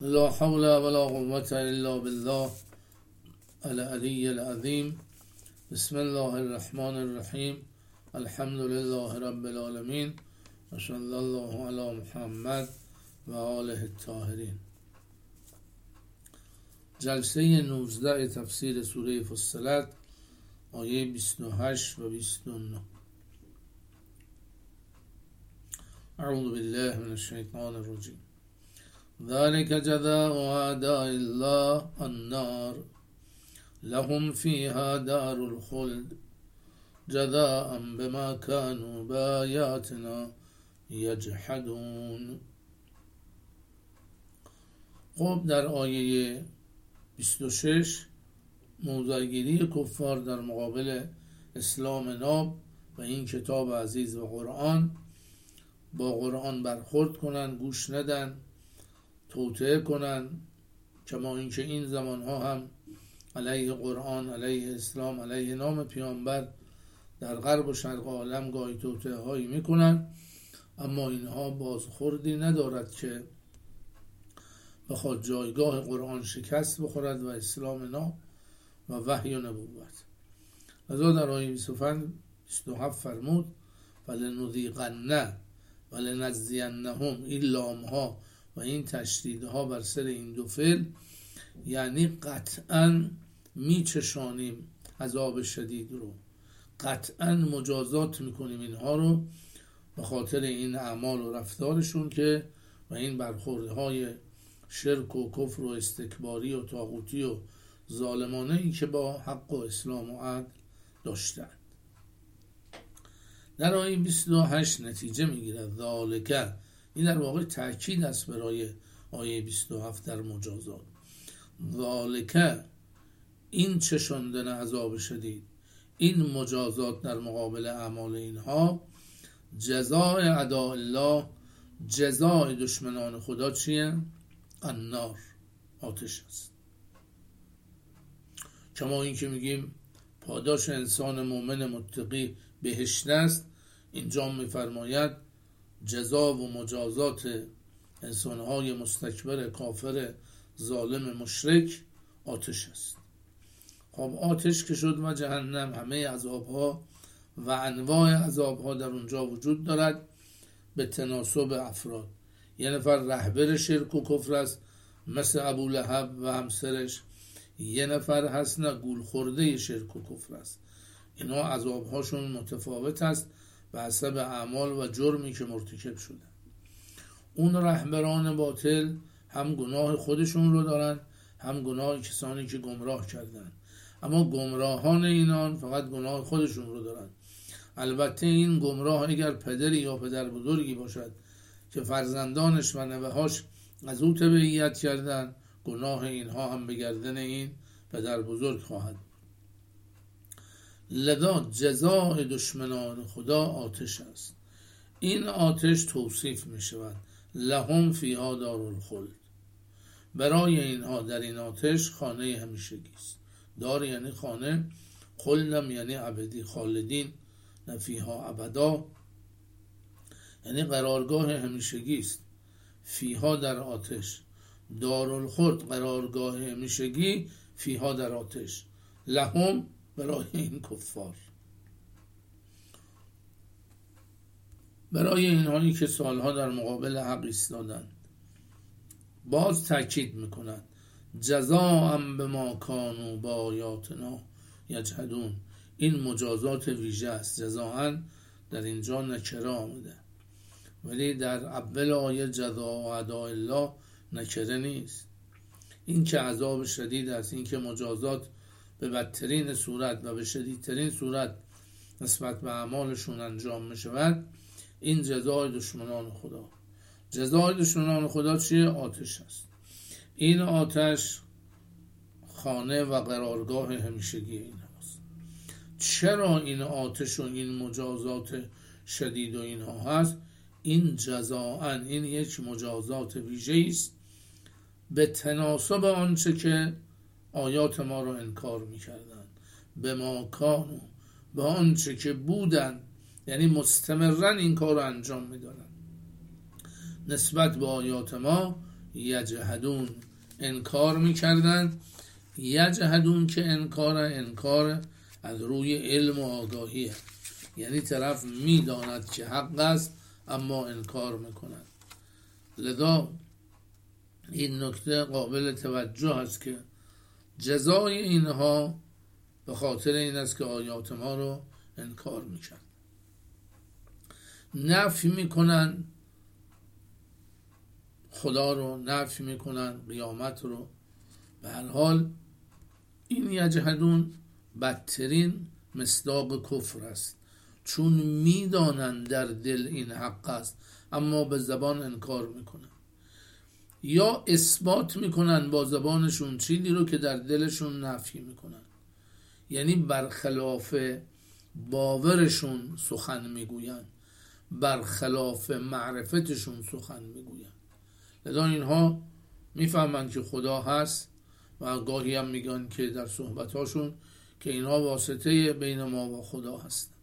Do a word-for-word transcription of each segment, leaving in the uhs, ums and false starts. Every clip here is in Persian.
لا حول ولا قوة الا بالله العلی العظیم. بسم الله الرحمن الرحیم. الحمد لله رب العالمین و صلی الله علی محمد و آله الطاهرین. جلسه نوزده تفسیر سوره فصلت، آیه بیست و هشت و بیست و نه. اعوذ بالله من الشیطان الرجیم. ذلك جزاء اعداء الله النار لهم فيها دار الخلد جزاء بما كانوا بآياتنا يجحدون. خب در آیه بیست و شش موضع‌گیری کفار در مقابل اسلام ناب و این کتاب عزیز و قرآن، با قرآن برخورد کنن، گوش ندن، توطئه کنن، کما اینکه این زمان ها هم علیه قرآن، علیه اسلام، علیه نام پیامبر در غرب و شرق عالم گاهی توطئه هایی میکنن، اما اینها بازخوردی ندارد که بخواد جایگاه قرآن شکست بخورد و اسلام ناب و وحی و نبوت. لذا در آیه بیست و هفت فرمود فلنذیقن ولنجزینهم. این لام ها و این تشدیدها بر سر این دو فعل یعنی قطعا میچشانیم عذاب شدید رو، قطعا مجازات میکنیم اینها رو به خاطر این اعمال و رفتارشون که و این برخوردهای شرک و کفر و استکباری و طاغوتی و ظالمانه ای که با حق و اسلام و عدل داشتند. در آیه بیست و هشت نتیجه میگیرد ذالک. این در واقع تأکید است برای آیه بیست و هفت در مجازات. ذالک، این چشاندن عذاب شدید، این مجازات در مقابل اعمال اینها، جزای اعداء الله، جزای دشمنان خدا چیه؟ النار، آتش است. کما این که میگیم پاداش انسان مؤمن متقی بهشت است، اینجا میفرماید جزا و مجازات انسانهای مستکبر کافر ظالم مشرک آتش است. خب آتش که شد و جهنم، همه عذابها و انواع عذابها در اونجا وجود دارد به تناسب افراد. یه نفر رهبر شرک و کفر است مثل ابو لهب و همسرش، یه نفر هست نه گول خورده شرک و کفر است. اینا عذابهاشون متفاوت است به حسب اعمال و جرمی که مرتکب شده. اون رهبران باطل هم گناه خودشون رو دارن، هم گناه کسانی که گمراه کردن، اما گمراهان اینان فقط گناه خودشون رو دارن. البته این گمراه اگر پدری یا پدر بزرگی باشد که فرزندانش و نوه‌هاش از او تبعیت کردن، گناه اینها هم به گردن این پدر بزرگ خواهد. لذا جزای دشمنان خدا آتش است. این آتش توصیف می شود لهم فیها دار الخلد. برای اینها در این آتش خانه همیشگی است. دار یعنی خانه، خلدم یعنی ابدی، خالدین نفیها ابدا یعنی قرارگاه همیشگی است. فیها در آتش، دار الخلد قرارگاه همیشگی، فیها در آتش، لهم برای این کفار، برای اینهایی که سالها در مقابل حق ایستادند. باز تأکید میکنند جزاء بما کانوا بآیاتنا یجحدون. این مجازات ویژه است. جزاء در اینجا نکره آمده، ولی در اول آیه جزاء اعداء الله نکره نیست. این که عذاب شدید است، این که مجازات به بدترین صورت و به شدیدترین صورت نسبت به اعمالشون انجام می شود، این جزای دشمنان خدا. جزای دشمنان خدا چیه؟ آتش است. این آتش خانه و قرارگاه همیشگی این هست. چرا این آتش و این مجازات شدید و اینها هست؟ این جزاءن، این یک مجازات ویژه است به تناسب آنچه که آیات ما رو انکار میکردن، به ما کانو، به آنچه که بودن، یعنی مستمرن این کار رو انجام میدادن نسبت به آیات ما یجحدون انکار میکردن. یجحدون که انکار انکار از روی علم و آگاهیه، یعنی طرف میداند که حق است اما انکار میکند. لذا این نکته قابل توجه است که جزای اینها به خاطر این است که آیات ما رو انکار میکرد. نفی میکنن خدا رو، نفی میکنن قیامت رو. به هر حال این یجحدون بدترین مصداق کفر است، چون میدانند در دل این حق است اما به زبان انکار میکنن، یا اثبات میکنن با زبانشون چیزی رو که در دلشون نفی میکنن، یعنی برخلاف باورشون سخن میگوین، برخلاف معرفتشون سخن میگوین. لذا اینها میفهمند که خدا هست و گاهی هم میگن که در صحبتاشون که اینها واسطه بین ما و خدا هستند،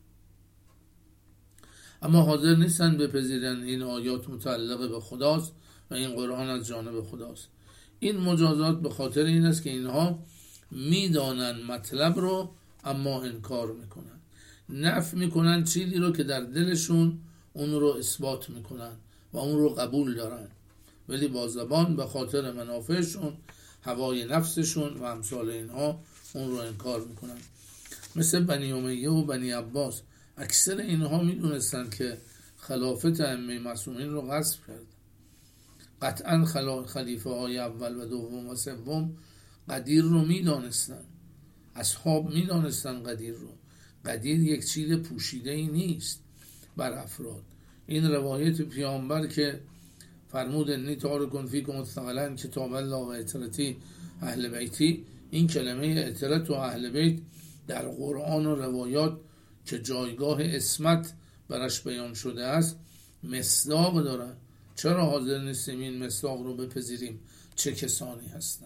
اما حاضر نیستن بپذیرن این آیات متعلق به خداست و این قرآن از جانب خداست. این مجازات به خاطر این است که اینها میدانن مطلب رو اما انکار میکنن، نفی میکنن چیزی رو که در دلشون اون رو اثبات میکنن و اون رو قبول دارن، ولی با زبان به خاطر منافعشون، هوای نفسشون و امثال اینها اون رو انکار میکنن. مثل بنی امیه و بنی عباس، اکثر اینها میدونستن که خلافت ائمه معصومین رو غصب کرد. قطعا خلیفه های اول و دوم و سوم قدیر رو میدانستن، اصحاب میدانستن قدیر رو. قدیر یک چیز پوشیده ای نیست بر افراد. این روایت پیامبر که فرمود انی تارکن فیکم ثقلین کتاب الله و اطرتی اهل بیتی، این کلمه اطرت و اهل بیت در قرآن و روایات که جایگاه اسمت برش بیان شده است مصداق دارن. چرا حاضر نیستیم این مصداق رو بپذیریم؟ چه کسانی هستن؟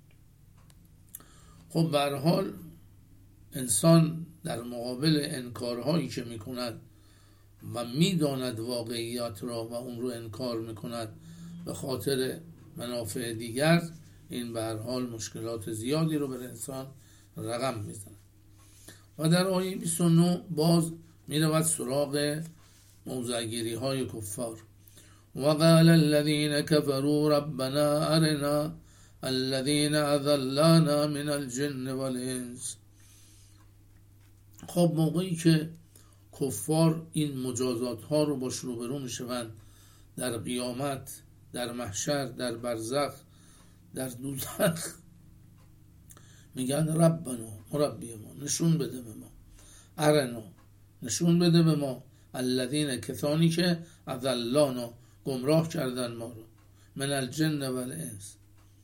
خب به هر حال انسان در مقابل انکارهایی که میکند و میداند واقعیات را و اون رو انکار میکند به خاطر منافع دیگر، این به هر حال مشکلات زیادی رو بر انسان رقم میزنه. و در آیه بیست و نه باز میرود سراغ موضع‌گیری های کفار. وقال الذين كفروا ربنا أرنا الذين أذلانا من الجن والإنس. خب موقعی که کفار این مجازات ها رو باش روبرو میشوند در قیامت، در محشر، در برزخ، در دوزخ، میگن ربنا، مربی ما، نشون بده به ما، ارنا، نشون بده به ما، الذین، کسانی که اذلانا، گمراه کردن ما رو، من الجن و الانس،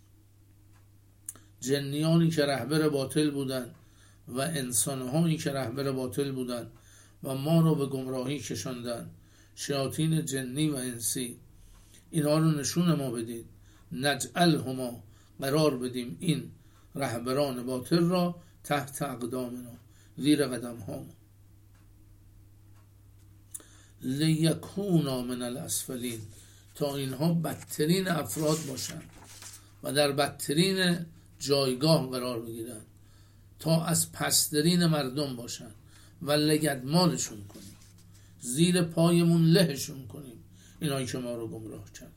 جنیانی که رهبر باطل بودن و انسانهایی که رهبر باطل بودن و ما رو به گمراهی کشاندن، شیاطین جنی و انسی، اینها رو نشون ما بدید. نجعلهما، قرار بدیم این رهبران باطل را تحت اقدامنا، زیر قدم ها، لیکونا من الاسفلین، تا اینها بدترین افراد باشند و در بدترین جایگاه قرار بگیرند، تا از پسترین مردم باشند و لگدمالشون کنیم، زیر پایمون لهشون کنیم، اینایی که ما رو گمراه کرد.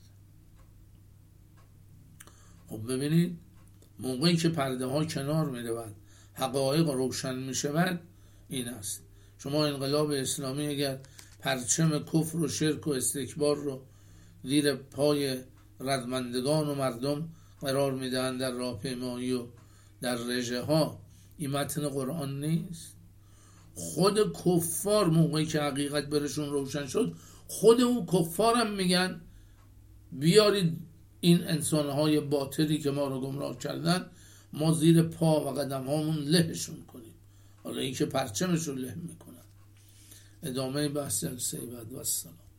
خب ببینید موقعی که پرده ها کنار می رود، حقایق روشن می شود، این است. شما انقلاب اسلامی اگر پرچم کفر و شرک و استکبار رو زیر پای ردمندگان و مردم قرار می دهند در راهپیمایی و در رژه ها، این متن قرآن نیست. خود کفار موقعی که حقیقت برشون روشن شد، خود اون کفار هم میگن بیارید این انسانهای باطلی که ما رو گمراه کردن، ما زیر پا و قدم هامون لهشون کنیم. حالا این که پرچمشون له میکنن. ادامه بحث جلسه بعد و السلام.